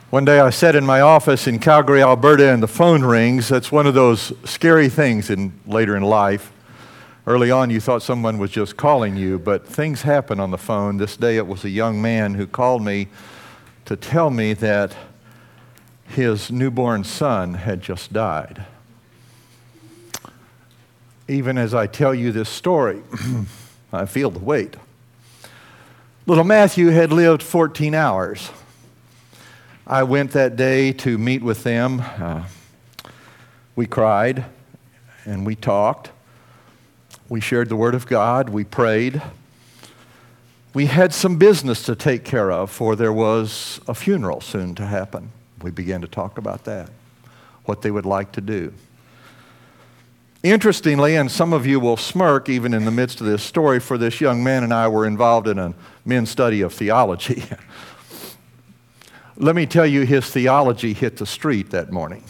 One day I sat in my office in Calgary, Alberta, and the phone rings. That's one of those scary things later in life. Early on, you thought someone was just calling you, but things happen on the phone. This day, it was a young man who called me to tell me that his newborn son had just died. Even as I tell you this story, I feel the weight. Little Matthew had lived 14 hours. I went that day to meet with them. We cried and we talked. We shared the Word of God. We prayed. We had some business to take care of, for there was a funeral soon to happen. We began to talk about that, what they would like to do. Interestingly, and some of you will smirk even in the midst of this story, for this young man and I were involved in a men's study of theology. Let me tell you, his theology hit the street that morning.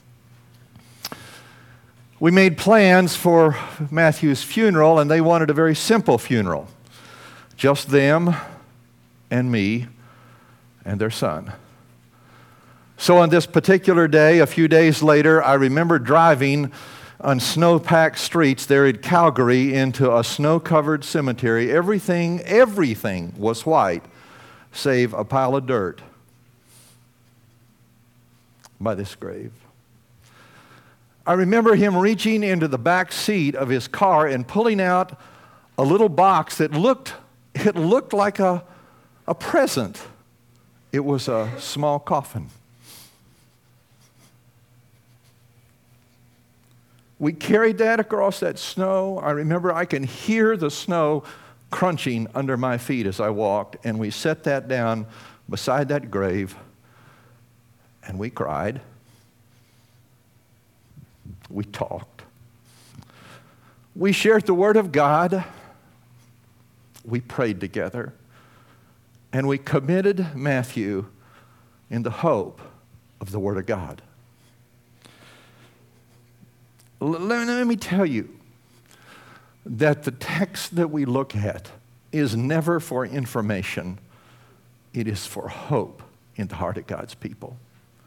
We made plans for Matthew's funeral, and they wanted a very simple funeral. Just them and me and their son. So on this particular day, a few days later, I remember driving on snow-packed streets there in Calgary into a snow-covered cemetery. Everything was white, save a pile of dirt by this grave. I remember him reaching into the back seat of his car and pulling out a little box that looked like a present. It was a small coffin. We carried that across that snow. I remember I can hear the snow crunching under my feet as I walked, and we set that down beside that grave, and we cried. We talked. We shared the Word of God. We prayed together. And we committed Matthew in the hope of the Word of God. Let me tell you that the text that we look at is never for information. It is for hope in the heart of God's people.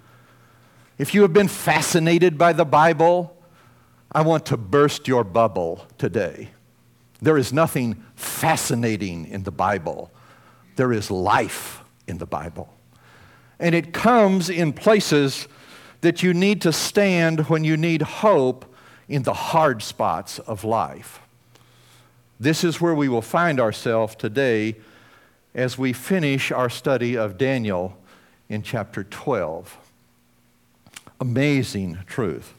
If you have been fascinated by the Bible, I want to burst your bubble today. There is nothing fascinating in the Bible. There is life in the Bible. And it comes in places that you need to stand when you need hope in the hard spots of life. This is where we will find ourselves today as we finish our study of Daniel in chapter 12. Amazing truth.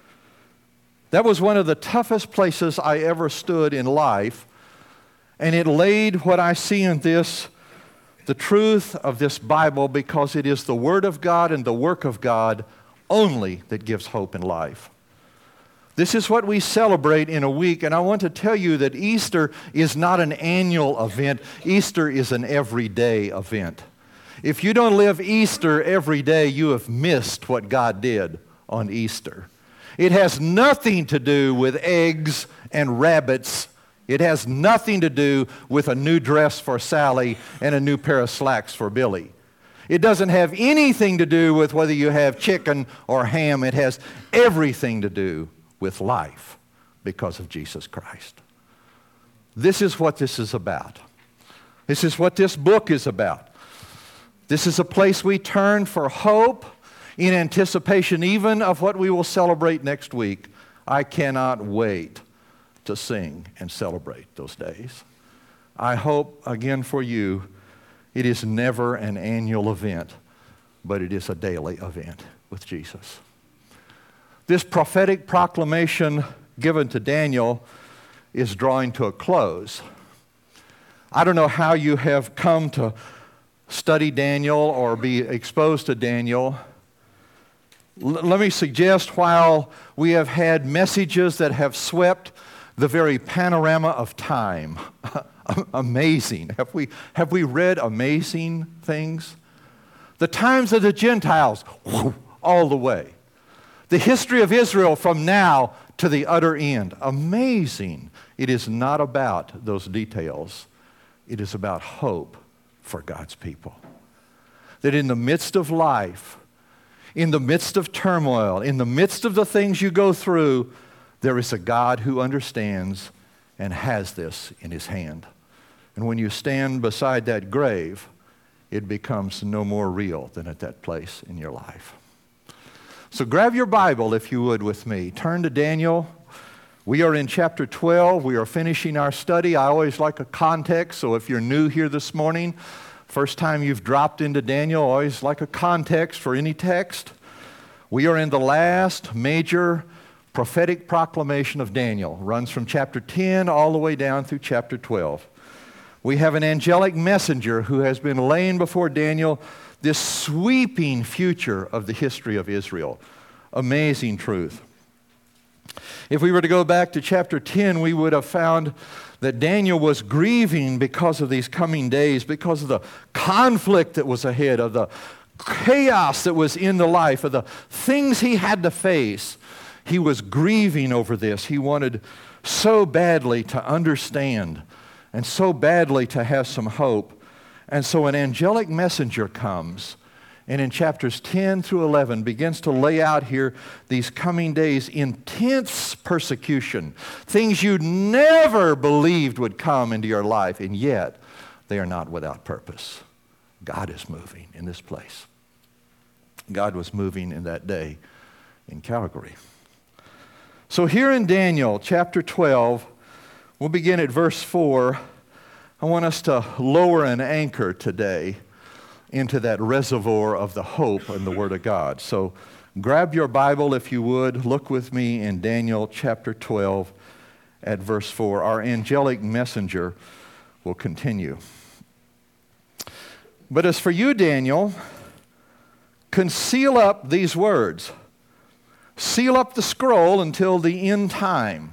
That was one of the toughest places I ever stood in life, and it laid what I see in this, the truth of this Bible, because it is the Word of God and the work of God only that gives hope in life. This is what we celebrate in a week, and I want to tell you that Easter is not an annual event. Easter is an everyday event. If you don't live Easter every day, you have missed what God did on Easter. It has nothing to do with eggs and rabbits. It has nothing to do with a new dress for Sally and a new pair of slacks for Billy. It doesn't have anything to do with whether you have chicken or ham. It has everything to do with life because of Jesus Christ. This is what this is about. This is what this book is about. This is a place we turn for hope in anticipation even of what we will celebrate next week. I cannot wait to sing and celebrate those days. I hope, again for you, it is never an annual event, but it is a daily event with Jesus. This prophetic proclamation given to Daniel is drawing to a close. I don't know how you have come to study Daniel or be exposed to Daniel. Let me suggest, while we have had messages that have swept the very panorama of time, amazing. Have we read amazing things? The times of the Gentiles, all the way. The history of Israel from now to the utter end. Amazing. It is not about those details. It is about hope for God's people. that in the midst of life, in the midst of turmoil, in the midst of the things you go through, there is a God who understands and has this in His hand. And when you stand beside that grave, it becomes no more real than at that place in your life. So grab your Bible, if you would, with me. Turn to Daniel. We are in chapter 12. We are finishing our study. I always like a context, so if you're new here this morning, first time you've dropped into Daniel, always like a context for any text. We are in the last major prophetic proclamation of Daniel. It runs from chapter 10 all the way down through chapter 12. We have an angelic messenger who has been laying before Daniel this sweeping future of the history of Israel. Amazing truth. If we were to go back to chapter 10, we would have found that Daniel was grieving because of these coming days, because of the conflict that was ahead, of the chaos that was in the life, of the things he had to face. He was grieving over this. He wanted so badly to understand and so badly to have some hope. And so an angelic messenger comes, and in chapters 10 through 11 begins to lay out here these coming days, intense persecution, things you never believed would come into your life, and yet they are not without purpose. God is moving in this place. God was moving in that day in Calgary. So here in Daniel chapter 12, we'll begin at verse 4. I want us to lower an anchor today into that reservoir of the hope in the Word of God. So grab your Bible, if you would. Look with me in Daniel chapter 12 at verse 4. Our angelic messenger will continue. But as for you, Daniel, conceal up these words. Seal up the scroll until the end time.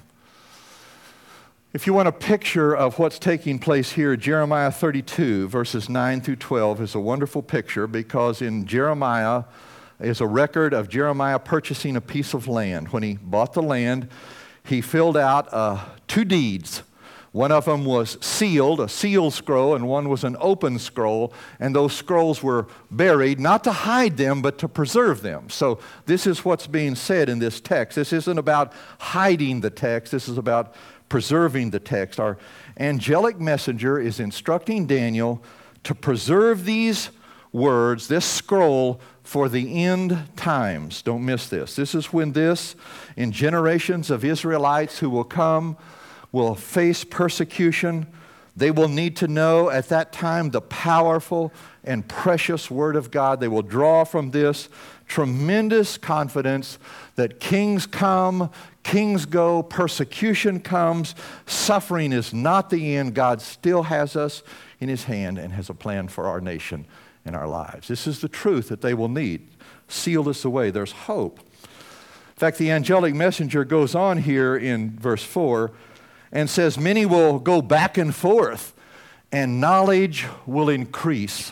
If you want a picture of what's taking place here, Jeremiah 32, verses 9 through 12 is a wonderful picture, because in Jeremiah is a record of Jeremiah purchasing a piece of land. When he bought the land, he filled out 2 deeds. One of them was sealed, a sealed scroll, and one was an open scroll, and those scrolls were buried, not to hide them, but to preserve them. So this is what's being said in this text. This isn't about hiding the text. This is about preserving the text. Our angelic messenger is instructing Daniel to preserve these words, this scroll, for the end times. Don't miss this. This is when in generations of Israelites who will come, will face persecution. They will need to know at that time the powerful and precious Word of God. They will draw from this tremendous confidence that kings come, kings go, persecution comes, suffering is not the end. God still has us in His hand and has a plan for our nation and our lives. This is the truth that they will need. Seal this away. There's hope. In fact, the angelic messenger goes on here in verse 4 and says, many will go back and forth, and knowledge will increase.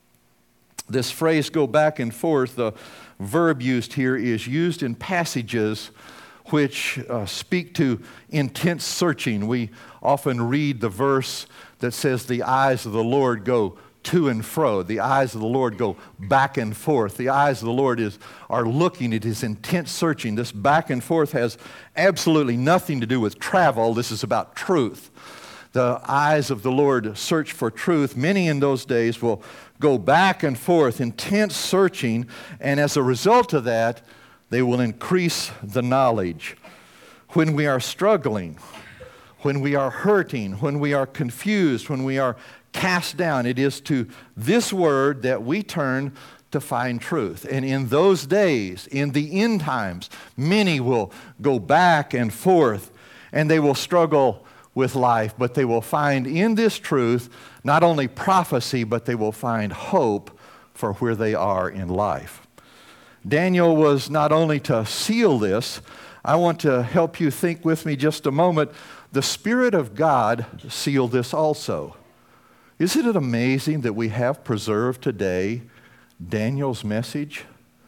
This phrase, go back and forth, the verb used here is used in passages which speak to intense searching. We often read the verse that says, the eyes of the Lord go to and fro. The eyes of the Lord go back and forth. The eyes of the Lord are looking at His intense searching. This back and forth has absolutely nothing to do with travel. This is about truth. The eyes of the Lord search for truth. Many in those days will go back and forth, intense searching, and as a result of that, they will increase the knowledge. When we are struggling, when we are hurting, when we are confused, when we are cast down, it is to this word that we turn to find truth. And in those days, in the end times, many will go back and forth, and they will struggle with life, but they will find in this truth not only prophecy, but they will find hope for where they are in life. Daniel was not only to seal this. I want to help you think with me just a moment. The Spirit of God sealed this also. Isn't it amazing that we have preserved today Daniel's message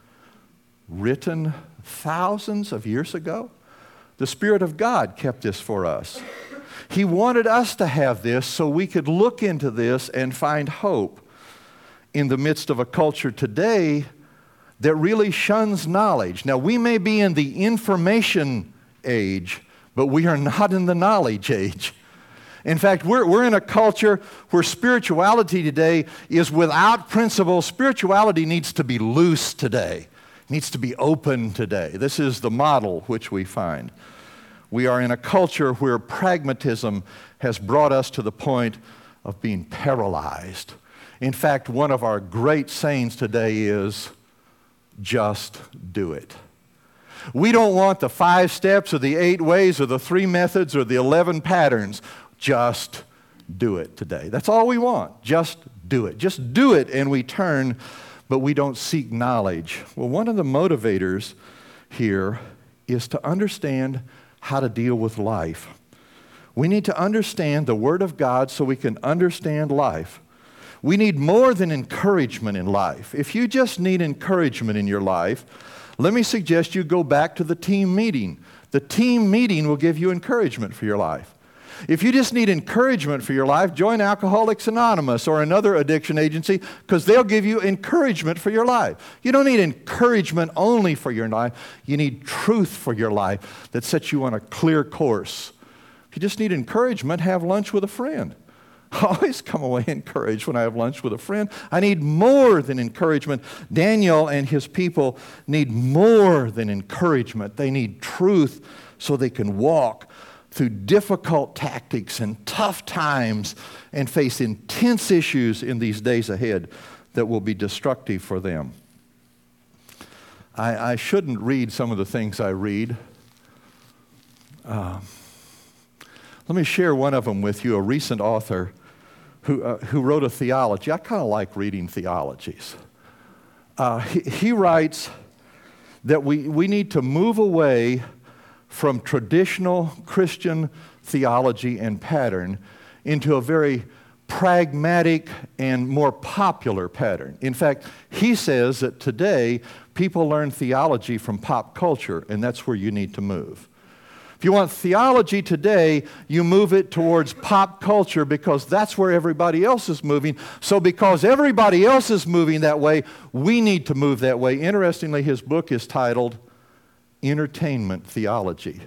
written thousands of years ago? The Spirit of God kept this for us. He wanted us to have this so we could look into this and find hope. in the midst of a culture today that really shuns knowledge. Now, we may be in the information age, but we are not in the knowledge age. In fact, we're in a culture where spirituality today is without principle. Spirituality needs to be loose today, needs to be open today. This is the model which we find. We are in a culture where pragmatism has brought us to the point of being paralyzed. In fact, one of our great sayings today is, just do it. We don't want the 5 steps or the 8 ways or the 3 methods or the 11 patterns. Just do it today. That's all we want. Just do it. Just do it, and we turn, but we don't seek knowledge. Well, one of the motivators here is to understand how to deal with life. We need to understand the Word of God so we can understand life. We need more than encouragement in life. If you just need encouragement in your life, let me suggest you go back to the team meeting. The team meeting will give you encouragement for your life. If you just need encouragement for your life, join Alcoholics Anonymous or another addiction agency, because they'll give you encouragement for your life. You don't need encouragement only for your life. You need truth for your life that sets you on a clear course. If you just need encouragement, have lunch with a friend. I always come away encouraged when I have lunch with a friend. I need more than encouragement. Daniel and his people need more than encouragement. They need truth so they can walk through difficult tactics and tough times and face intense issues in these days ahead that will be destructive for them. I shouldn't read some of the things I read. Let me share one of them with you, a recent author who wrote a theology. I kind of like reading theologies. He writes that we need to move away from traditional Christian theology and pattern into a very pragmatic and more popular pattern. In fact, he says that today people learn theology from pop culture, and that's where you need to move. If you want theology today, you move it towards pop culture because that's where everybody else is moving. So because everybody else is moving that way, we need to move that way. Interestingly, his book is titled Entertainment Theology.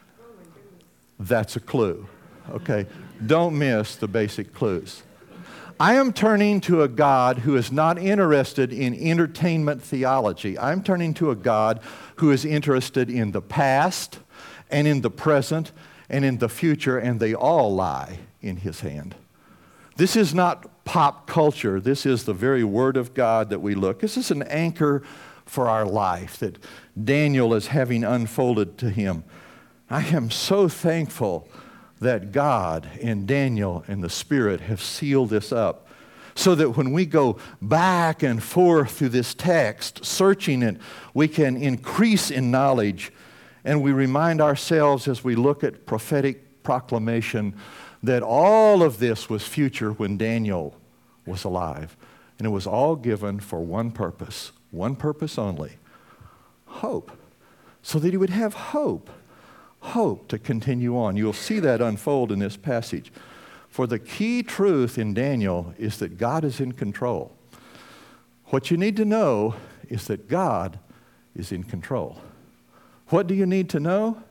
That's a clue. Okay, don't miss the basic clues. I am turning to a God who is not interested in entertainment theology. I'm turning to a God who is interested in the past and in the present and in the future, and they all lie in His hand. This is not pop culture. This is the very Word of God that we look. This is an anchor for our life that Daniel is having unfolded to him. I am so thankful that God and Daniel and the Spirit have sealed this up so that when we go back and forth through this text, searching it, we can increase in knowledge, and we remind ourselves as we look at prophetic proclamation that all of this was future when Daniel was alive. And it was all given for one purpose only, hope, so that he would have hope to continue on. You'll see that unfold in this passage. For the key truth in Daniel is that God is in control. What you need to know is that God is in control. What do you need to know?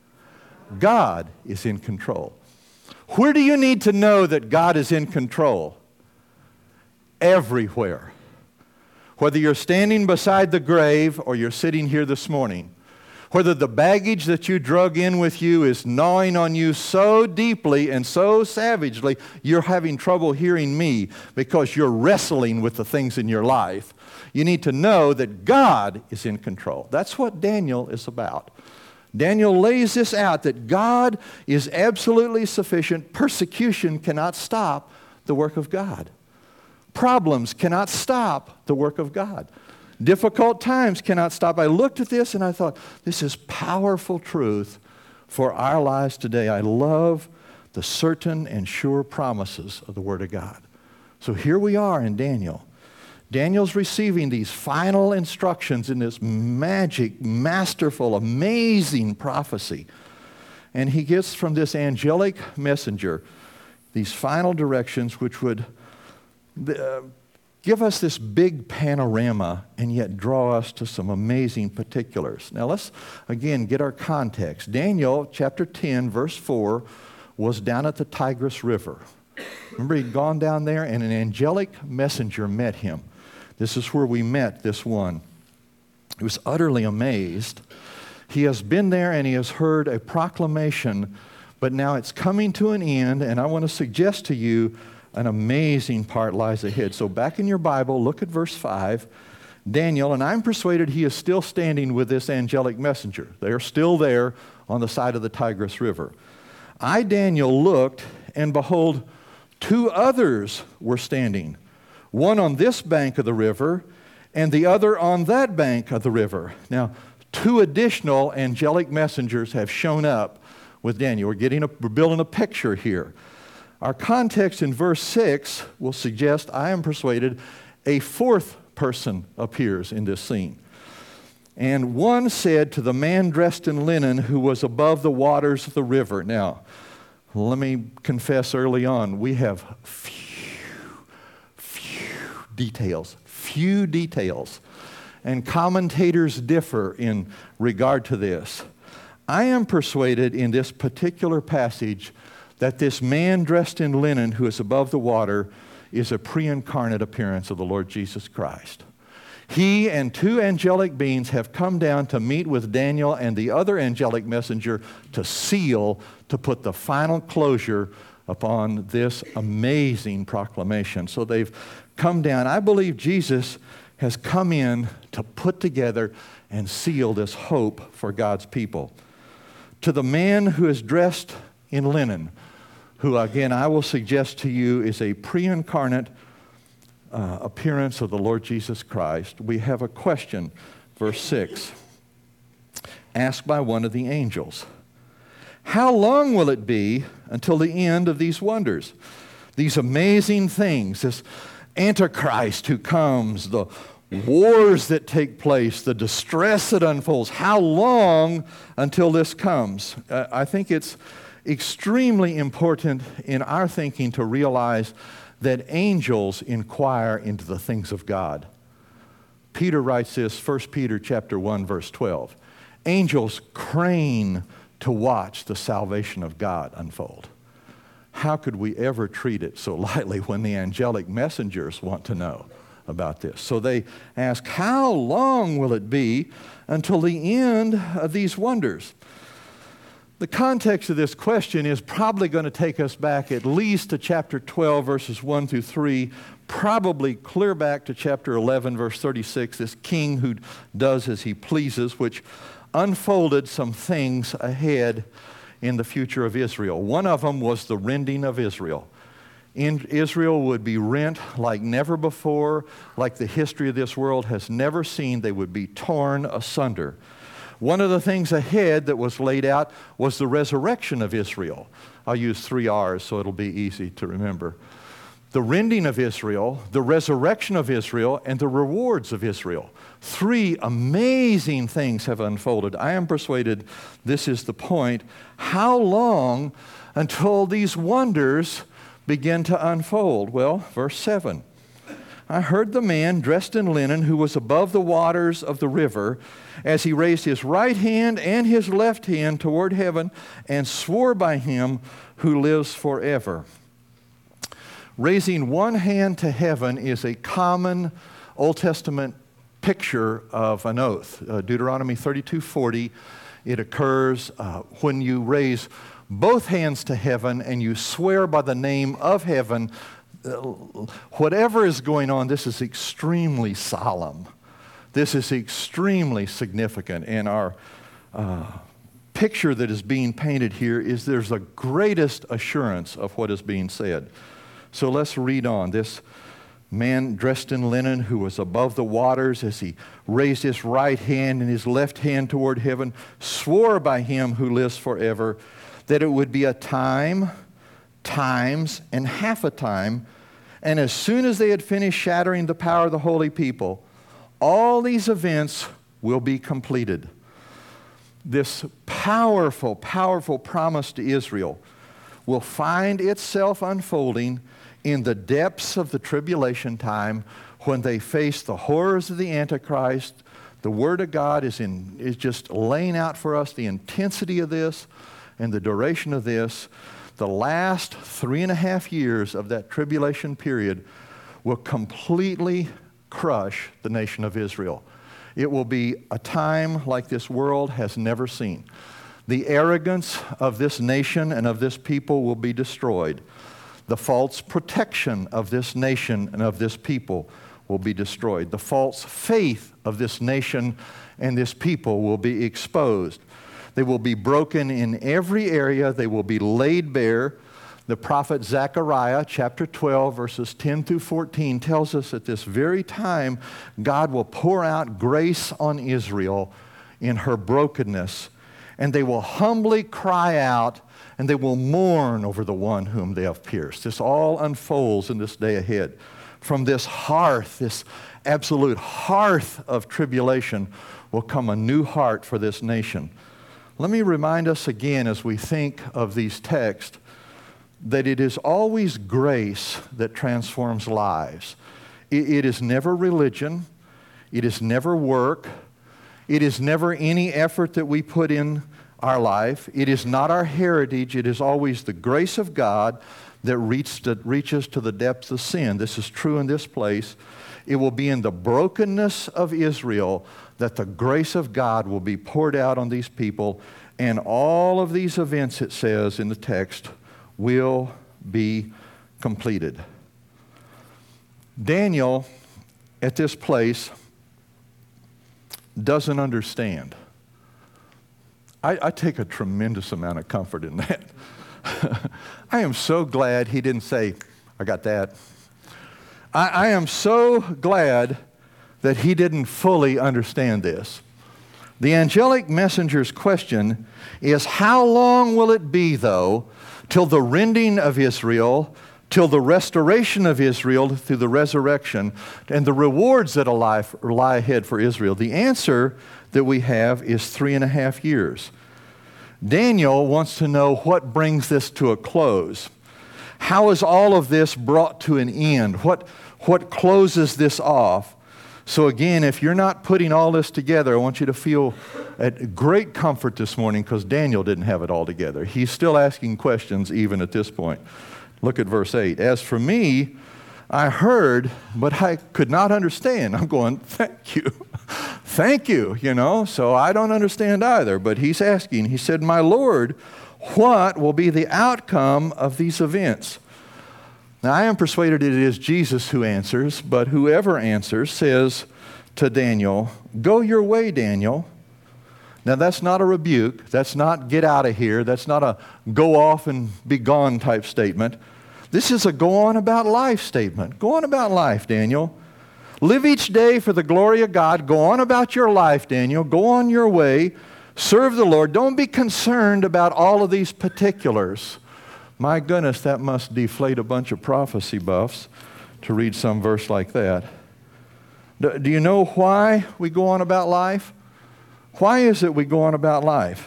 God is in control. Where do you need to know that God is in control? Everywhere. Whether you're standing beside the grave or you're sitting here this morning, whether the baggage that you drug in with you is gnawing on you so deeply and so savagely, you're having trouble hearing me because you're wrestling with the things in your life. You need to know that God is in control. That's what Daniel is about. Daniel lays this out, that God is absolutely sufficient. Persecution cannot stop the work of God. Problems cannot stop the work of God. Difficult times cannot stop. I looked at this and I thought, this is powerful truth for our lives today. I love the certain and sure promises of the Word of God. So here we are in Daniel. Daniel's receiving these final instructions in this magic, masterful, amazing prophecy. And he gets from this angelic messenger these final directions which would give us this big panorama and yet draw us to some amazing particulars. Now let's, again, get our context. Daniel chapter 10, verse 4, was down at the Tigris River. Remember, he'd gone down there and an angelic messenger met him. This is where we met this one. He was utterly amazed. He has been there and he has heard a proclamation, but now it's coming to an end, and I want to suggest to you an amazing part lies ahead. So back in your Bible, look at verse 5. Daniel, and I'm persuaded he is still standing with this angelic messenger. They are still there on the side of the Tigris River. I, Daniel, looked, and behold, 2 others were standing, one on this bank of the river and the other on that bank of the river. Now, 2 additional angelic messengers have shown up with Daniel. We're building a picture here. Our context in verse 6 will suggest, I am persuaded, a 4th person appears in this scene. And one said to the man dressed in linen who was above the waters of the river. Now, let me confess early on, we have few details, and commentators differ in regard to this. I am persuaded in this particular passage that this man dressed in linen who is above the water is a pre-incarnate appearance of the Lord Jesus Christ. He and 2 angelic beings have come down to meet with Daniel and the other angelic messenger to seal, to put the final closure upon this amazing proclamation. So they've come down. I believe Jesus has come in to put together and seal this hope for God's people. To the man who is dressed in linen, who again I will suggest to you is a pre-incarnate appearance of the Lord Jesus Christ, we have a question, verse 6, asked by one of the angels. How long will it be until the end of these wonders? These amazing things, this Antichrist who comes, the wars that take place, the distress that unfolds. How long until this comes? I think it's extremely important in our thinking to realize that angels inquire into the things of God. Peter writes this, 1 Peter chapter 1, verse 12. Angels crane to watch the salvation of God unfold. How could we ever treat it so lightly when the angelic messengers want to know about this? So they ask, how long will it be until the end of these wonders? The context of this question is probably going to take us back at least to chapter 12, verses 1 through 3, probably clear back to chapter 11, verse 36, this king who does as he pleases, which unfolded some things ahead in the future of Israel. One of them was the rending of Israel. Israel would be rent like never before, like the history of this world has never seen. They would be torn asunder. One of the things ahead that was laid out was the resurrection of Israel. I'll use 3 R's so it'll be easy to remember. The rending of Israel, the resurrection of Israel, and the rewards of Israel. 3 amazing things have unfolded. I am persuaded this is the point. How long until these wonders begin to unfold? Well, verse 7. I heard the man dressed in linen who was above the waters of the river as he raised his right hand and his left hand toward heaven and swore by him who lives forever. Raising one hand to heaven is a common Old Testament picture of an oath. Deuteronomy 32:40, it occurs when you raise both hands to heaven and you swear by the name of heaven. Whatever is going on, this is extremely solemn. This is extremely significant. And our picture that is being painted here is there's the greatest assurance of what is being said. So let's read on. This man dressed in linen who was above the waters as he raised his right hand and his left hand toward heaven, swore by him who lives forever that it would be a time, times, and half a time. And as soon as they had finished shattering the power of the holy people, all these events will be completed. This powerful, powerful promise to Israel will find itself unfolding in the depths of the tribulation time when they face the horrors of the Antichrist. The Word of God is just laying out for us the intensity of this and the duration of this. The last 3.5 years of that tribulation period will completely crush the nation of Israel. It will be a time like this world has never seen. The arrogance of this nation and of this people will be destroyed. The false protection of this nation and of this people will be destroyed. The false faith of this nation and this people will be exposed. They will be broken in every area. They will be laid bare. The prophet Zechariah, chapter 12, verses 10 through 14, tells us at this very time, God will pour out grace on Israel in her brokenness, and they will humbly cry out, and they will mourn over the one whom they have pierced. This all unfolds in this day ahead. From this hearth, this absolute hearth of tribulation, will come a new heart for this nation. Let me remind us again as we think of these texts that it is always grace that transforms lives. It is never religion. It is never work. It is never any effort that we put in our life. It is not our heritage. It is always the grace of God that reaches to the depths of sin. This is true in this place. It will be in the brokenness of Israel that the grace of God will be poured out on these people, and all of these events, it says in the text, will be completed. Daniel, at this place, doesn't understand. I take a tremendous amount of comfort in that. I am so glad he didn't say, I got that. I am so glad that he didn't fully understand this. The angelic messenger's question is, how long will it be, though, till the rending of Israel, till the restoration of Israel through the resurrection, and the rewards that lie ahead for Israel? The answer that we have is 3.5 years. Daniel wants to know what brings this to a close. How is all of this brought to an end? What closes this off? So again, if you're not putting all this together, I want you to feel at great comfort this morning, because Daniel didn't have it all together. He's still asking questions even at this point. Look at verse 8. As for me, I heard, but I could not understand. I'm going, thank you. Thank you, So I don't understand either. But he's asking, he said, my Lord, what will be the outcome of these events? Now, I am persuaded it is Jesus who answers, but whoever answers says to Daniel, go your way, Daniel. Now, that's not a rebuke. That's not get out of here. That's not a go off and be gone type statement. This is a go on about life statement. Go on about life, Daniel. Live each day for the glory of God. Go on about your life, Daniel. Go on your way. Serve the Lord. Don't be concerned about all of these particulars. My goodness, that must deflate a bunch of prophecy buffs to read some verse like that. Do you know why we go on about life? Why is it we go on about life?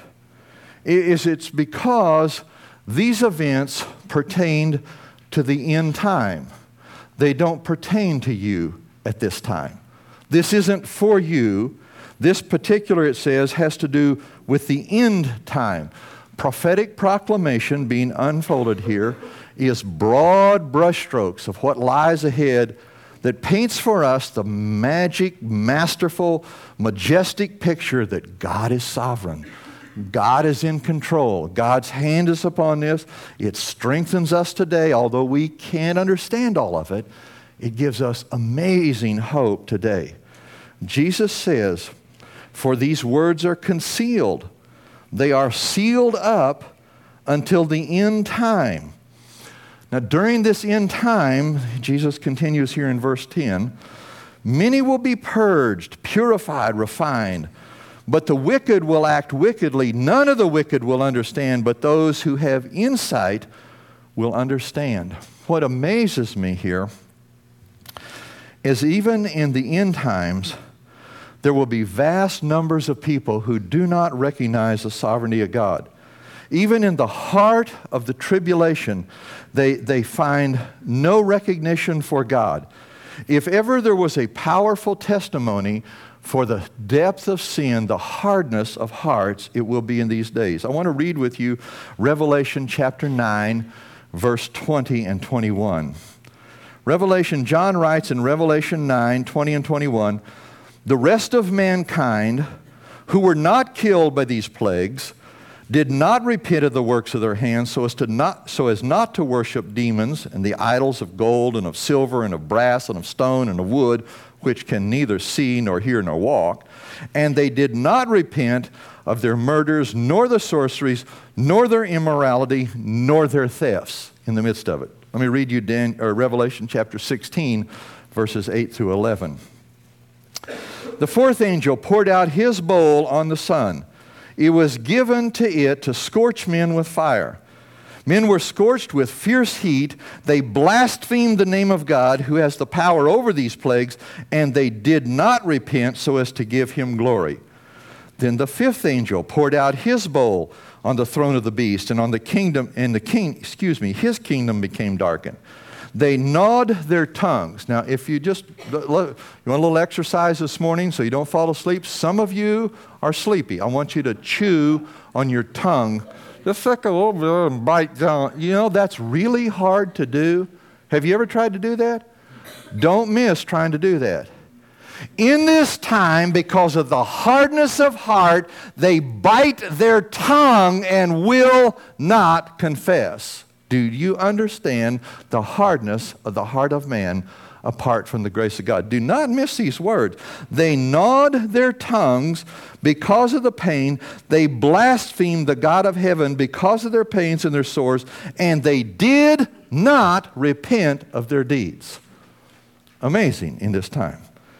It's because these events pertained to the end time. They don't pertain to you at this time. This isn't for you. This particular, it says, has to do with the end time. Prophetic proclamation being unfolded here is broad brushstrokes of what lies ahead that paints for us the magic, masterful, majestic picture that God is sovereign. God is in control. God's hand is upon this. It strengthens us today, although we can't understand all of it. It gives us amazing hope today. Jesus says, for these words are concealed. They are sealed up until the end time. Now, during this end time, Jesus continues here in verse 10, many will be purged, purified, refined, but the wicked will act wickedly. None of the wicked will understand, but those who have insight will understand. What amazes me here is even in the end times, there will be vast numbers of people who do not recognize the sovereignty of God. Even in the heart of the tribulation, they find no recognition for God. If ever there was a powerful testimony for the depth of sin, the hardness of hearts, it will be in these days. I want to read with you Revelation chapter 9, verse 20 and 21. John writes in Revelation 9, 20 and 21, "The rest of mankind who were not killed by these plagues did not repent of the works of their hands so as not to worship demons and the idols of gold and of silver and of brass and of stone and of wood, which can neither see nor hear nor walk. And they did not repent of their murders, nor the sorceries, nor their immorality, nor their thefts," in the midst of it. Let me read you Revelation chapter 16, verses 8 through 11. "The fourth angel poured out his bowl on the sun. It was given to it to scorch men with fire. Men were scorched with fierce heat. They blasphemed the name of God, who has the power over these plagues, and they did not repent so as to give him glory. Then the fifth angel poured out his bowl on the throne of the beast, and on the kingdom, and his kingdom became darkened. They gnawed their tongues." Now, if you want a little exercise this morning so you don't fall asleep, some of you are sleepy. I want you to chew on your tongue. Just like a little bit and bite down. You know, that's really hard to do. Have you ever tried to do that? Don't miss trying to do that. In this time, because of the hardness of heart, they bite their tongue and will not confess. Do you understand the hardness of the heart of man apart from the grace of God? Do not miss these words. They gnawed their tongues because of the pain. They blasphemed the God of heaven because of their pains and their sores, and they did not repent of their deeds. Amazing in this time.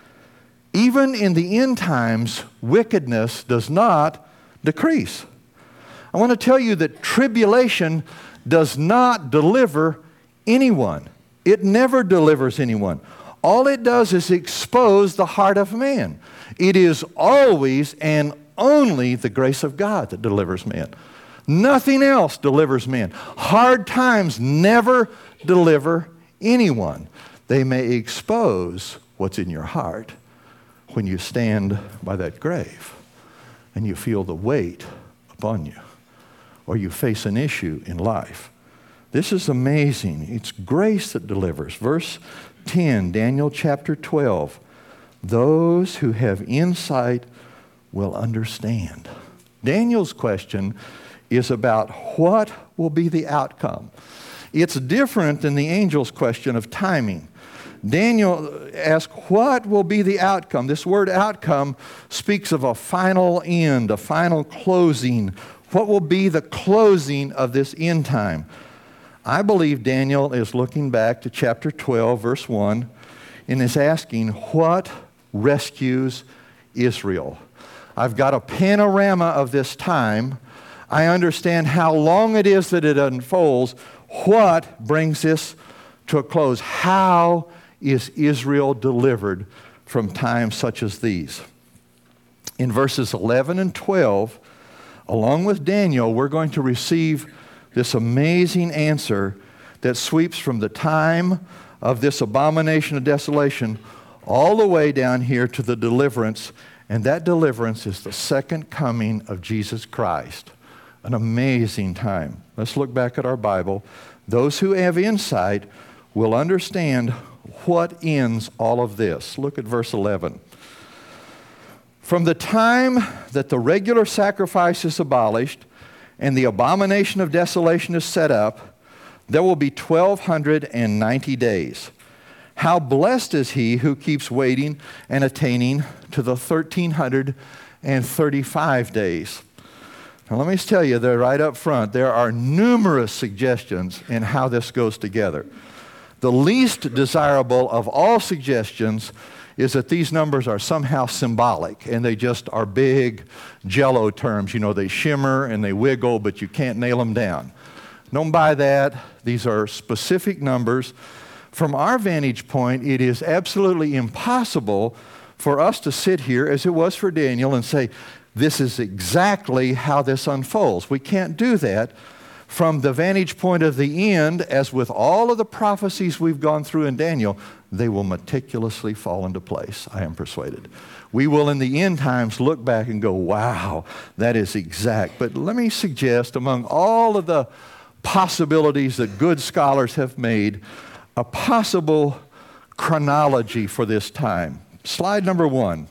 Even in the end times, wickedness does not decrease. I want to tell you that tribulation does not deliver anyone. It never delivers anyone. All it does is expose the heart of man. It is always and only the grace of God that delivers man. Nothing else delivers man. Hard times never deliver anyone. They may expose what's in your heart when you stand by that grave and you feel the weight upon you, or you face an issue in life. This is amazing. It's grace that delivers. Verse 10, Daniel chapter 12. "Those who have insight will understand." Daniel's question is about what will be the outcome. It's different than the angel's question of timing. Daniel asked, what will be the outcome? This word outcome speaks of a final end, a final closing. What will be the closing of this end time? I believe Daniel is looking back to chapter 12, verse 1, and is asking, what rescues Israel? I've got a panorama of this time. I understand how long it is that it unfolds. What brings this to a close? How is Israel delivered from times such as these? In verses 11 and 12, along with Daniel, we're going to receive this amazing answer that sweeps from the time of this abomination of desolation all the way down here to the deliverance, and that deliverance is the second coming of Jesus Christ. An amazing time. Let's look back at our Bible. Those who have insight will understand what ends all of this. Look at verse 11. "From the time that the regular sacrifice is abolished and the abomination of desolation is set up, there will be 1,290 days. How blessed is he who keeps waiting and attaining to the 1,335 days." Now let me tell you, they're right up front, there are numerous suggestions in how this goes together. The least desirable of all suggestions is that these numbers are somehow symbolic, and they just are big jello terms. You know, they shimmer and they wiggle, but you can't nail them down. Don't buy that. These are specific numbers. From our vantage point, it is absolutely impossible for us to sit here, as it was for Daniel, and say, this is exactly how this unfolds. We can't do that. from the vantage point of the end, as with all of the prophecies we've gone through in Daniel, they will meticulously fall into place, I am persuaded. We will in the end times look back and go, wow, that is exact. But let me suggest, among all of the possibilities that good scholars have made, a possible chronology for this time. Slide number 1.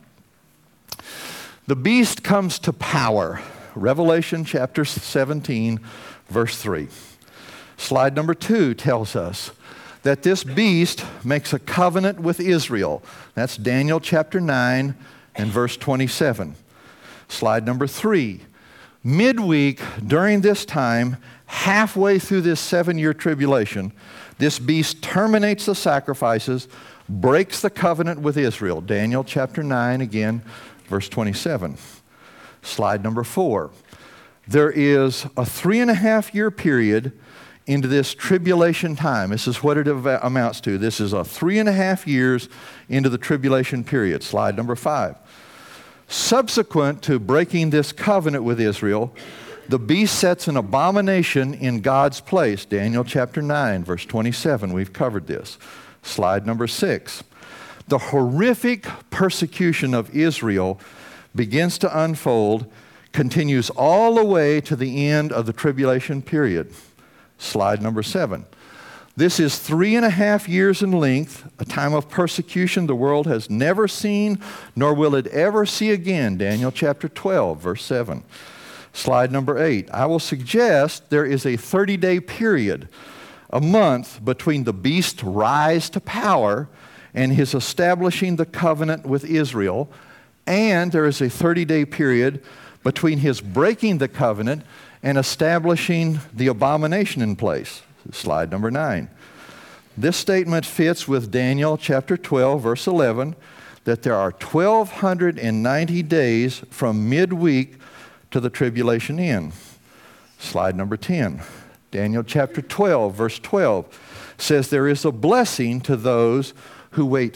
The beast comes to power. Revelation chapter 17, verse 3. Slide number 2 tells us that this beast makes a covenant with Israel. That's Daniel chapter 9 and verse 27. Slide number 3. Midweek, during this time, halfway through this 7-year tribulation, this beast terminates the sacrifices, breaks the covenant with Israel. Daniel chapter 9, again, verse 27. Slide number 4. There is a 3.5-year period into this tribulation time. This is what it amounts to. This is a 3.5 years into the tribulation period. Slide number 5. Subsequent to breaking this covenant with Israel, the beast sets an abomination in God's place. Daniel chapter 9, verse 27. We've covered this. Slide number 6. The horrific persecution of Israel begins to unfold, continues all the way to the end of the tribulation period. Slide number 7. This is 3.5 years in length, a time of persecution the world has never seen, nor will it ever see again. Daniel chapter 12, verse 7. Slide number 8. I will suggest there is a 30-day period, a month, between the beast's rise to power and his establishing the covenant with Israel, and there is a 30-day period between his breaking the covenant and establishing the abomination in place. Slide number 9. This statement fits with Daniel chapter 12, verse 11, that there are 1,290 days from midweek to the tribulation end. Slide number 10. Daniel chapter 12, verse 12 says there is a blessing to those who wait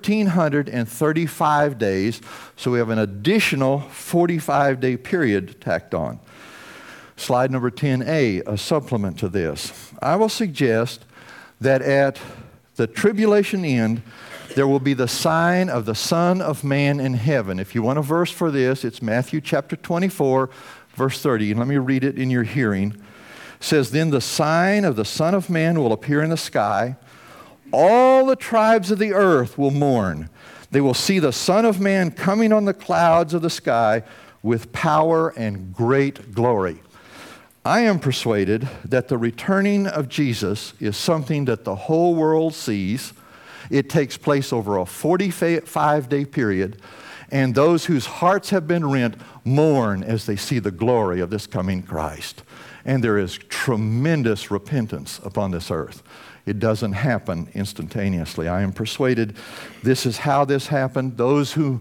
1,335 days, so we have an additional 45-day period tacked on. Slide number 10A, a supplement to this. I will suggest that at the tribulation end, there will be the sign of the Son of Man in heaven. If you want a verse for this, it's Matthew chapter 24, verse 30. And let me read it in your hearing. It says, "Then the sign of the Son of Man will appear in the sky. All the tribes of the earth will mourn. They will see the Son of Man coming on the clouds of the sky with power and great glory." I am persuaded that the returning of Jesus is something that the whole world sees. It takes place over a 45-day period, and those whose hearts have been rent mourn as they see the glory of this coming Christ. And there is tremendous repentance upon this earth. It doesn't happen instantaneously. I am persuaded this is how this happened. Those who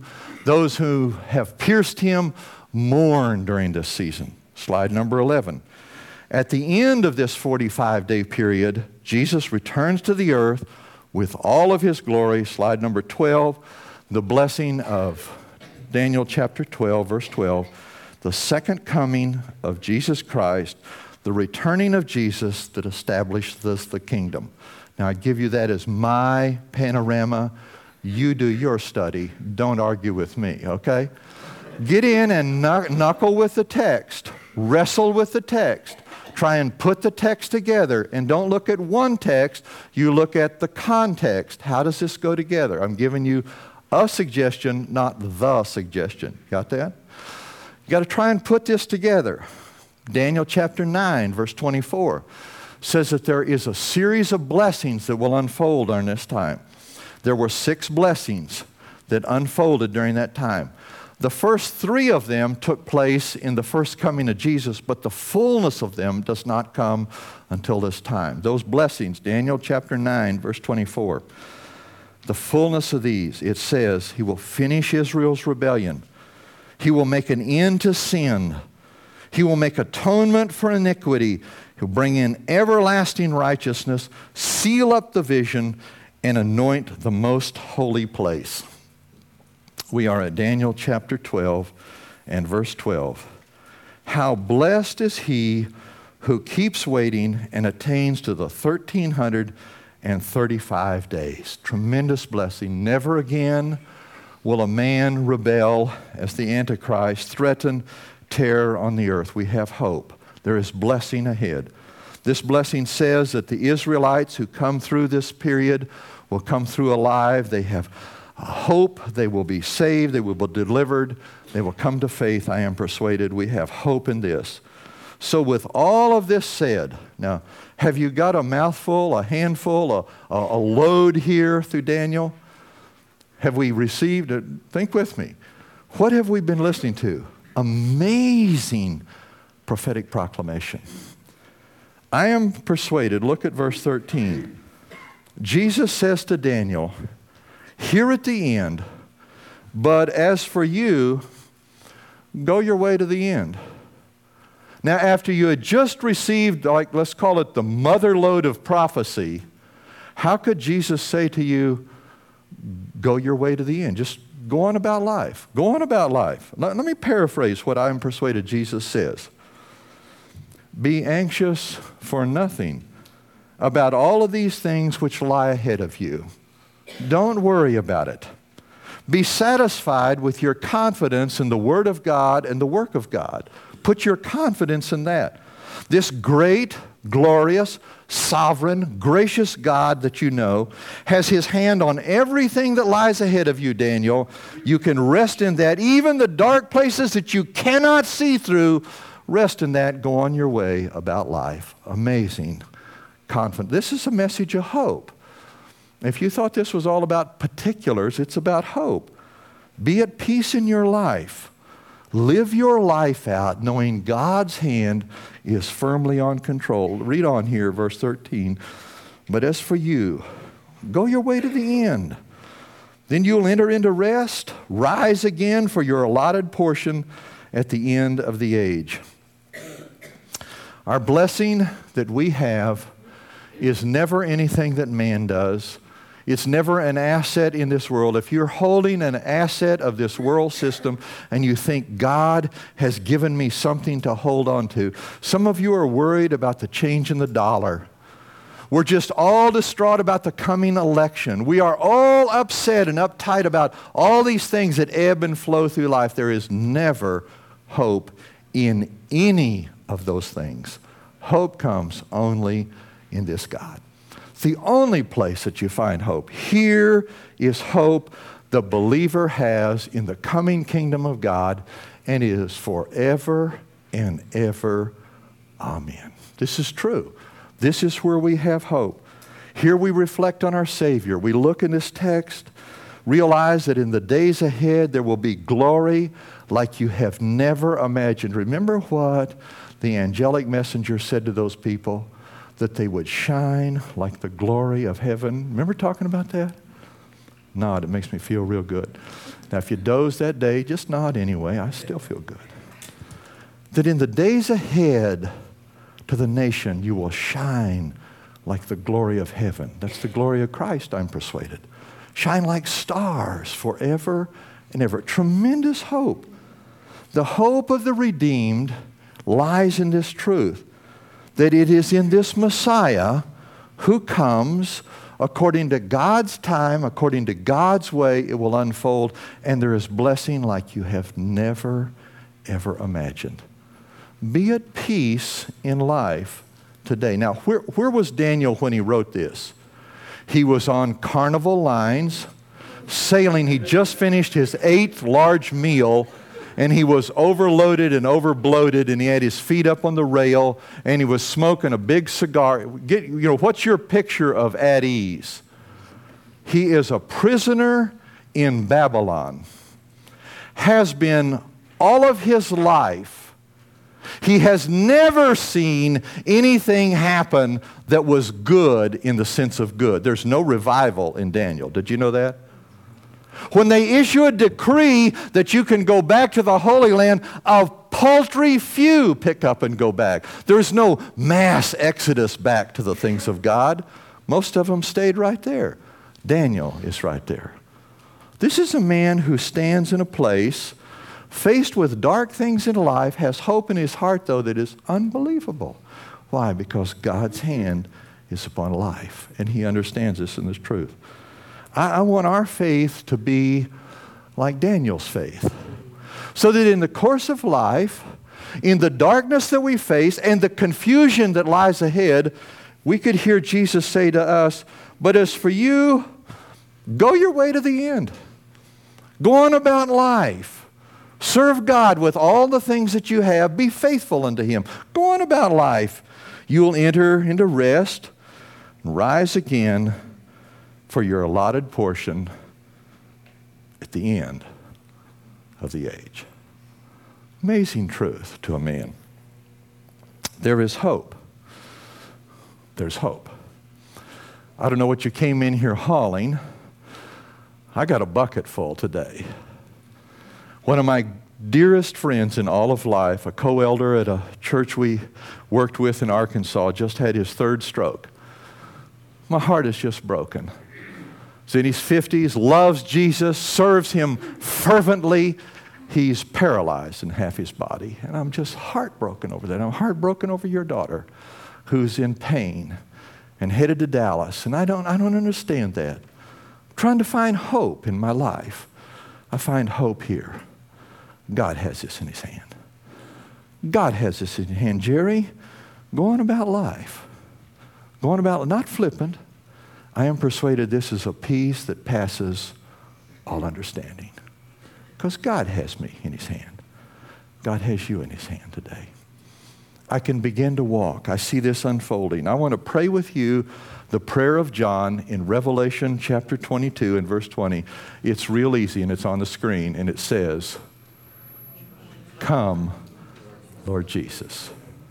have pierced him mourn during this season. Slide number 11. At the end of this 45-day period, Jesus returns to the earth with all of his glory. Slide number 12, the blessing of Daniel chapter 12, verse 12, the second coming of Jesus Christ, the returning of Jesus that established the kingdom. Now, I give you that as my panorama. You do your study. Don't argue with me, okay? Get in and knuckle with the text. Wrestle with the text. Try and put the text together, and don't look at one text, you look at the context. How does this go together? I'm giving you a suggestion, not the suggestion. Got that? You got to try and put this together. Daniel chapter 9, verse 24 says that there is a series of blessings that will unfold during this time. There were 6 blessings that unfolded during that time. The first 3 of them took place in the first coming of Jesus, but the fullness of them does not come until this time. Those blessings, Daniel chapter 9, verse 24, the fullness of these, it says, he will finish Israel's rebellion. He will make an end to sin. He will make atonement for iniquity. He'll bring in everlasting righteousness, seal up the vision, and anoint the most holy place. We are at Daniel chapter 12 and verse 12. How blessed is he who keeps waiting and attains to the 1,335 days. Tremendous blessing. Never again will a man rebel as the Antichrist, threaten terror on the earth. We have hope. There is blessing ahead. This blessing says that the Israelites who come through this period will come through alive. They have hope. They will be saved. They will be delivered. They will come to faith. I am persuaded we have hope in this. So with all of this said, now, have you got a mouthful, a handful, a load here through Daniel? Have we received it? Think with me. What have we been listening to? Amazing prophetic proclamation. I am persuaded, look at verse 13. Jesus says to Daniel, here at the end, but as for you, go your way to the end. Now, after you had just received, like, let's call it the mother lode of prophecy, how could Jesus say to you, go your way to the end? Just go on about life. Go on about life. Let me paraphrase what I am persuaded Jesus says. Be anxious for nothing about all of these things which lie ahead of you. Don't worry about it. Be satisfied with your confidence in the Word of God and the work of God. Put your confidence in that. This great, glorious, sovereign, gracious God that you know has His hand on everything that lies ahead of you, Daniel. You can rest in that. Even the dark places that you cannot see through, rest in that. Go on your way about life. Amazing. Confident. This is a message of hope. If you thought this was all about particulars, it's about hope. Be at peace in your life. Live your life out knowing God's hand is firmly on control. Read on here, verse 13. But as for you, go your way to the end. Then you'll enter into rest, rise again for your allotted portion at the end of the age. Our blessing that we have is never anything that man does. It's never an asset in this world. If you're holding an asset of this world system and you think God has given me something to hold on to, some of you are worried about the change in the dollar. We're just all distraught about the coming election. We are all upset and uptight about all these things that ebb and flow through life. There is never hope in any of those things. Hope comes only in this God. The only place that you find hope. Here is hope the believer has in the coming kingdom of God, and it is forever and ever. Amen. This is true. This is where we have hope. Here we reflect on our Savior. We look in this text, realize that in the days ahead there will be glory like you have never imagined. Remember what the angelic messenger said to those people? That they would shine like the glory of heaven. Remember talking about that? Nod, it makes me feel real good. Now, if you dozed that day, just nod anyway. I still feel good. That in the days ahead to the nation, you will shine like the glory of heaven. That's the glory of Christ, I'm persuaded. Shine like stars forever and ever. Tremendous hope. The hope of the redeemed lies in this truth. That it is in this Messiah who comes according to God's time, according to God's way, it will unfold, and there is blessing like you have never, ever imagined. Be at peace in life today. Now, where was Daniel when he wrote this? He was on Carnival lines, sailing. He just finished his 8th large meal, and he was overloaded and overbloated, and he had his feet up on the rail, and he was smoking a big cigar. What's your picture of at ease? He is a prisoner in Babylon. Has been all of his life. He has never seen anything happen that was good in the sense of good. There's no revival in Daniel. Did you know that? When they issue a decree that you can go back to the Holy Land, a paltry few pick up and go back. There's no mass exodus back to the things of God. Most of them stayed right there. Daniel is right there. This is a man who stands in a place faced with dark things in life, has hope in his heart, though, that is unbelievable. Why? Because God's hand is upon life, and He understands this in this truth. I want our faith to be like Daniel's faith, so that in the course of life, in the darkness that we face and the confusion that lies ahead, we could hear Jesus say to us, "But as for you, go your way to the end. Go on about life. Serve God with all the things that you have. Be faithful unto Him. Go on about life. You'll enter into rest and rise again for your allotted portion at the end of the age." Amazing truth to a man. There is hope. There's hope. I don't know what you came in here hauling. I got a bucket full today. One of my dearest friends in all of life, a co-elder at a church we worked with in Arkansas, just had his third stroke. My heart is just broken. He's in his 50s, loves Jesus, serves Him fervently. He's paralyzed in half his body. And I'm just heartbroken over that. I'm heartbroken over your daughter who's in pain and headed to Dallas. And I don't understand that. I'm trying to find hope in my life. I find hope here. God has this in His hand. God has this in His hand. Jerry, go on about life. Go on about, not flippant. I am persuaded this is a peace that passes all understanding. Because God has me in His hand. God has you in His hand today. I can begin to walk. I see this unfolding. I want to pray with you the prayer of John in Revelation chapter 22 and verse 20. It's real easy and it's on the screen, and it says, "Come, Lord Jesus."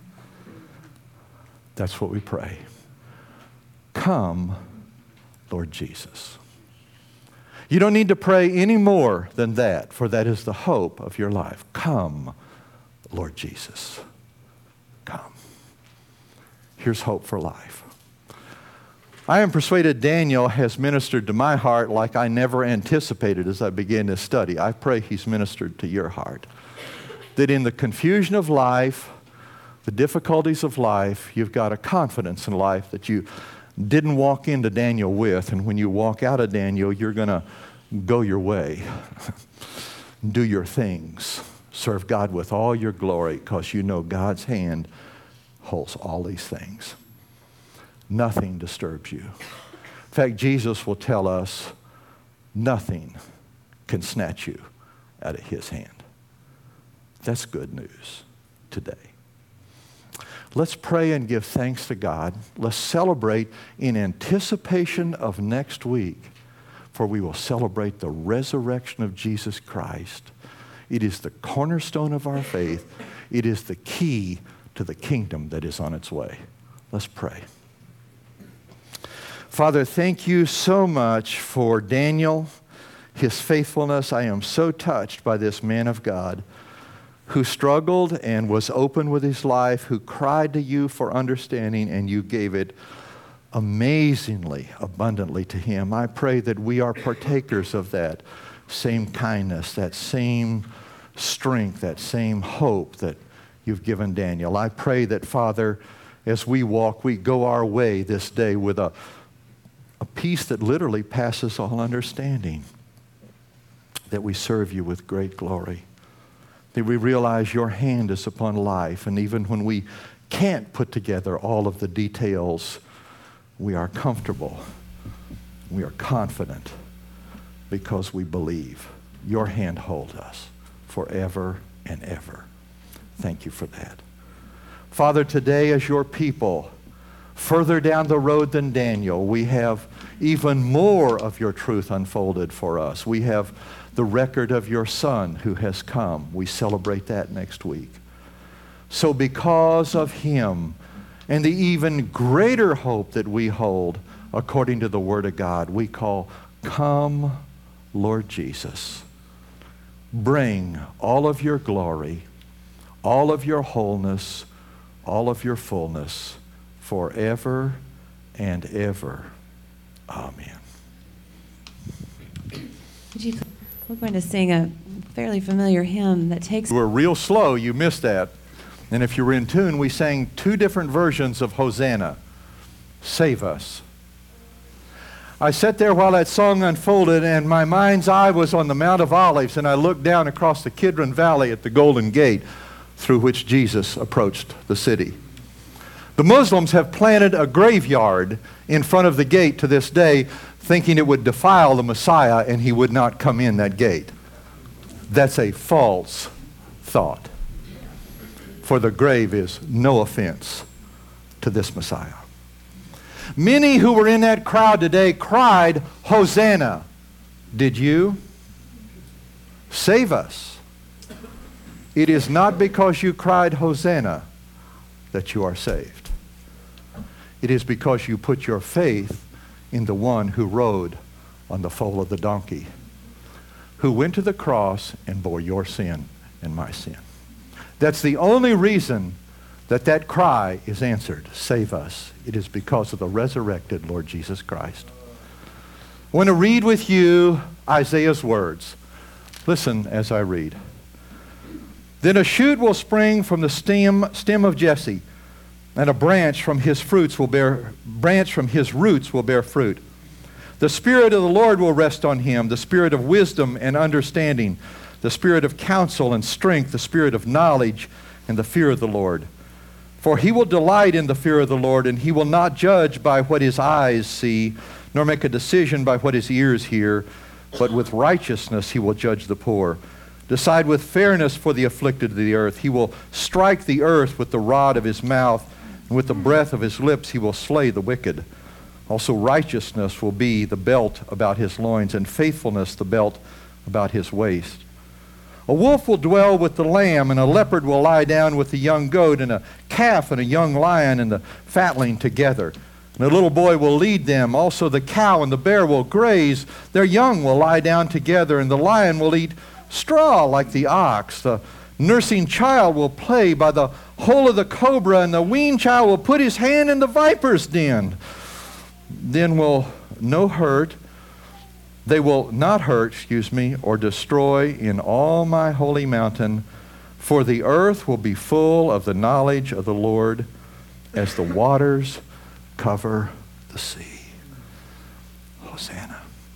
That's what we pray. Come, Lord Jesus. You don't need to pray any more than that, for that is the hope of your life. Come, Lord Jesus. Come. Here's hope for life. I am persuaded Daniel has ministered to my heart like I never anticipated as I began this study. I pray he's ministered to your heart. That in the confusion of life, the difficulties of life, you've got a confidence in life that you didn't walk into Daniel with, and when you walk out of Daniel, you're going to go your way, do your things, serve God with all your glory, because you know God's hand holds all these things. Nothing disturbs you. In fact, Jesus will tell us nothing can snatch you out of His hand. That's good news today. Let's pray and give thanks to God. Let's celebrate in anticipation of next week, for we will celebrate the resurrection of Jesus Christ. It is the cornerstone of our faith. It is the key to the kingdom that is on its way. Let's pray. Father, thank you so much for Daniel, his faithfulness. I am so touched by this man of God who struggled and was open with his life, who cried to you for understanding, and you gave it amazingly, abundantly to him. I pray that we are partakers of that same kindness, that same strength, that same hope that you've given Daniel. I pray that, Father, as we walk, we go our way this day with a peace that literally passes all understanding, that we serve you with great glory, that we realize your hand is upon life, and even when we can't put together all of the details, we are comfortable, we are confident, because we believe your hand holds us forever and ever. Thank you for that. Father, today as your people, further down the road than Daniel, we have even more of your truth unfolded for us. We have the record of your Son who has come. We celebrate that next week. So because of him and the even greater hope that we hold according to the Word of God, we call, come, Lord Jesus. Bring all of your glory, all of your wholeness, all of your fullness, forever and ever. Amen. We're going to sing a fairly familiar hymn that takes... We're real slow. You missed that. And if you were in tune, we sang two different versions of Hosanna. Save us. I sat there while that song unfolded, and my mind's eye was on the Mount of Olives, and I looked down across the Kidron Valley at the Golden Gate through which Jesus approached the city. The Muslims have planted a graveyard in front of the gate to this day, thinking it would defile the Messiah and he would not come in that gate. That's a false thought. For the grave is no offense to this Messiah. Many who were in that crowd today cried, Hosanna. Did you? Save us. It is not because you cried Hosanna that you are saved. It is because you put your faith in the one who rode on the foal of the donkey, who went to the cross and bore your sin and my sin. That's the only reason that cry is answered. Save us. It is because of the resurrected Lord Jesus Christ. I want to read with you Isaiah's words. Listen as I read. Then a shoot will spring from the stem of Jesse, and a branch from his roots will bear fruit. The Spirit of the Lord will rest on him, the Spirit of wisdom and understanding, the Spirit of counsel and strength, the Spirit of knowledge and the fear of the Lord. For he will delight in the fear of the Lord, and he will not judge by what his eyes see, nor make a decision by what his ears hear, but with righteousness he will judge the poor. Decide with fairness for the afflicted of the earth. He will strike the earth with the rod of his mouth, and with the breath of his lips he will slay the wicked. Also righteousness will be the belt about his loins, and faithfulness the belt about his waist. A wolf will dwell with the lamb, and a leopard will lie down with the young goat, and a calf and a young lion and the fatling together. And a little boy will lead them. Also the cow and the bear will graze. Their young will lie down together, and the lion will eat straw like the ox. The nursing child will play by the hole of the cobra, and the weaned child will put his hand in the viper's den. Then they will not hurt, or destroy in all my holy mountain, for the earth will be full of the knowledge of the Lord as the waters cover the sea. Hosanna.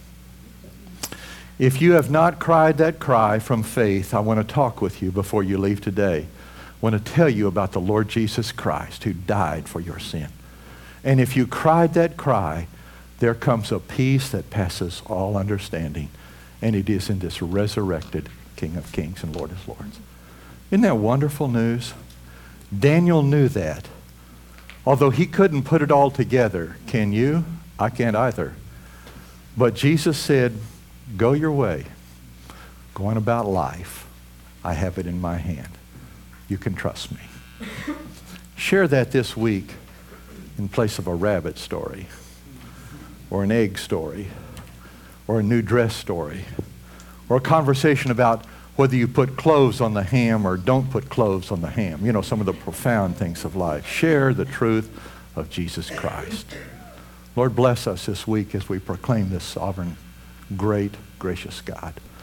If you have not cried that cry from faith, I want to talk with you before you leave today. I want to tell you about the Lord Jesus Christ who died for your sin. And if you cried that cry, there comes a peace that passes all understanding. And it is in this resurrected King of Kings and Lord of Lords. Isn't that wonderful news? Daniel knew that. Although he couldn't put it all together. Can you? I can't either. But Jesus said, go your way. Going about life. I have it in my hand. You can trust me. Share that this week in place of a rabbit story, or an egg story, or a new dress story, or a conversation about whether you put cloves on the ham or don't put cloves on the ham. You know, some of the profound things of life. Share the truth of Jesus Christ. Lord, bless us this week as we proclaim this sovereign, great, gracious God.